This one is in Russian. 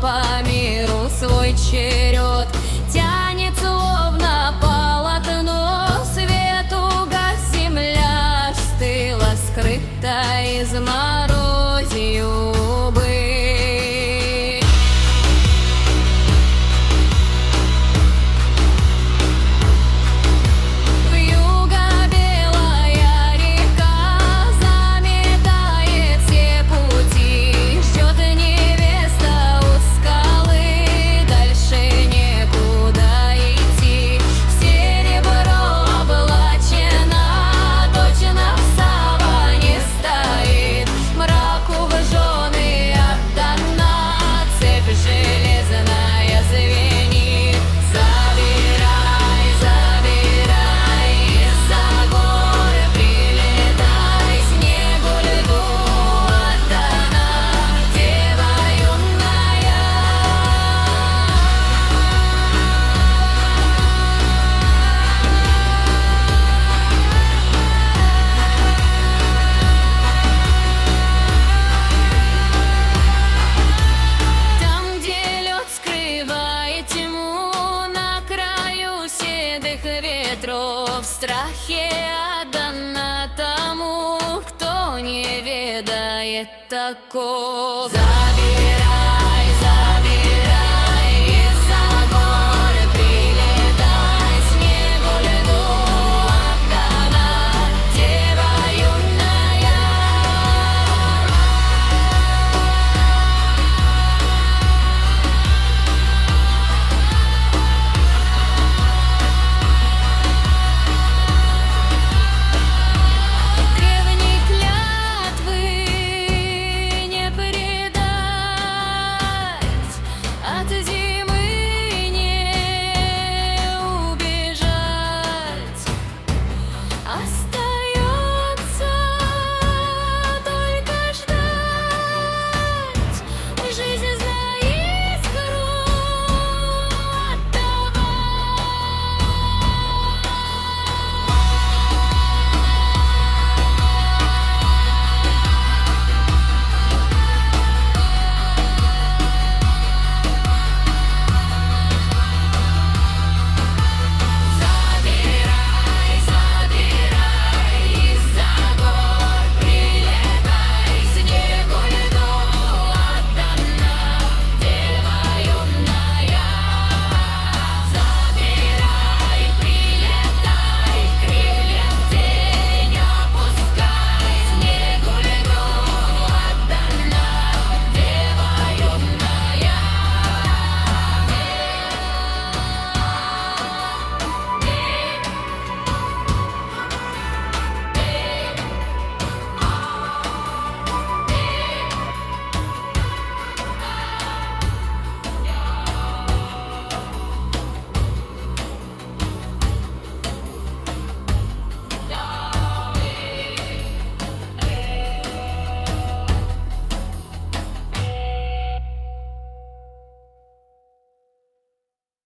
по миру свой черед. Тянет словно полотно, свет угас, земля остыла, скрыта изморозью быль. Вьюга белая река заметает все пути, ждет невеста у скалы, дальше некуда идти. В серебро облачена, точно в саване стоит, мраку в жены отдана, цепь железная звенит. Забирай, забирай, из-за гор прилетай, снегу льду отдана дева юная. Там, где лед скрывает тьму, на краю седых ветров, в страхе отдана тому, кто не ведает таков. Забирай,